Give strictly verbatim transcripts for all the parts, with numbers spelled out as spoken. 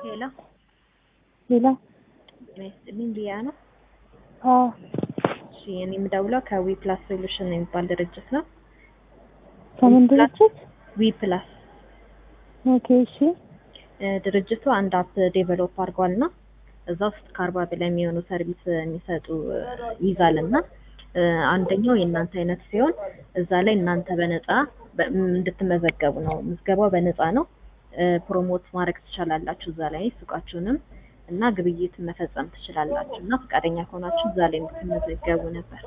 ሄሎ ሌላ መስልኝ ዲያ ነው። አዎ እሺ እኔ የምደውለው ከዊ ፕላስ ሶሉሽን የሚባል ድርጅት ነው። ከምን ድርጅት? ዊ ፕላስ ኦኬ እሺ። ድርጅቱ አንድ አፕ ዴቨሎፕ አድርጓልና እዛ ውስጥ ከአርባ በላይ የሚሆኑ ሰርቪስ የሚሰጡ ይዛልና አንደኛው የእናንተ አይነት ሲሆን እዛ ላይ እናንተ በነፃ እንድትመዘገቡ ነው። ምዝገባው በነፃ ነው። ፕሮሞት ማድረግ ትችላላችሁ እዛ ላይ ሱቃችሁንም እና ግብይት መፈጸም ትችላላችሁ እና ፈቃደኛ ከሆናችሁ እዛ ላይ እንድትመዘገቡ ነበር።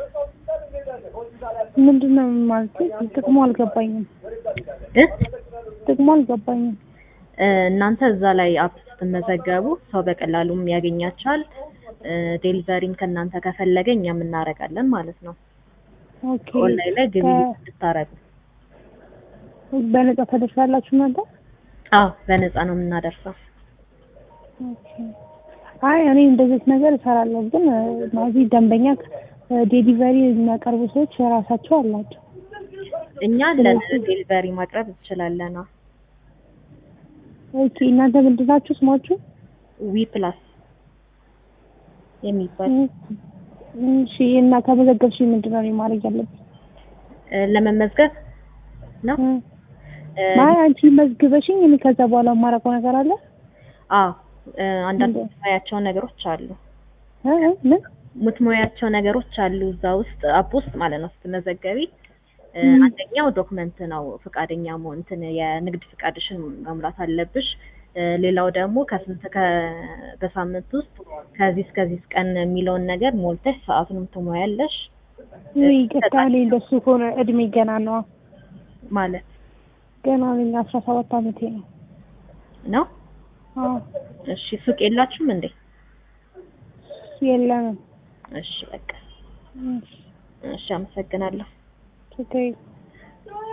ምንድነው ማለት ጥቅሙ አልገባኝም እ ጥቅሙ አልገባኝም። እናንተ እዛ ላይ አፕ ስትመዘገቡ ሰው በቀላሉም ያገኛችኋል። ዴሊቨሪም ከእናንተ ከፈለገ እኛም እናደርጋለን ማለት ነው። ኦኬ ኦንላይን ላይ ግብይት እንድታረጉ። በነፃ ታደርሳላችሁ እናንተ? አዎ በነፃ ነው የምናደርሰው። ኦኬ አይ እኔ እንደዚህ ነገር እሰራለሁ፣ ግን ማለት ደንበኛ ዴሊቨሪ የሚያቀርቡ ሰዎች የራሳቸው አላቸው። እኛ ለዴሊቨሪ ማቅረብ እንችላለን። ኦኬ እናንተ ምንድን ናችሁ ስማችሁ? ዊ ፕላስ የሚባል እሺ። እና ከመዘገብሽ ምንድን ነው ማድረግ ያለብኝ? ለመመዝገብ ነው። ማይ አንቺ መዝግበሽኝ እኔ ከዛ በኋላ ማረቀው ነገር አለ? አዎ አንዳንድ ሙያቸው ነገሮች አሉ። እ ምን ሙያቸው ነገሮች አሉ እዛ ውስጥ አፕ ውስጥ ማለት ነው ስትመዘገቢ። አንደኛው ዶክመንት ነው፣ ፈቃደኛ መሆን እንትን የንግድ ፈቃድሽን መሙላት አለብሽ። ሌላው ደግሞ ከስንት በሳምንት ውስጥ ከዚህ እስከዚህ ቀን የሚለውን ነገር ሞልተሽ ሰዓቱንም ትሞያለሽ። ወይ ገታኔ እንደሱ ሆነ እድሜ ገና ነው ማለት ገና ነኝ። አስራ ሰባት አመቴ ነው ነው። አዎ እሺ ሱቅ የላችሁም እንዴ? የለንም። እሺ በቃ እሺ፣ አመሰግናለሁ። ኦኬ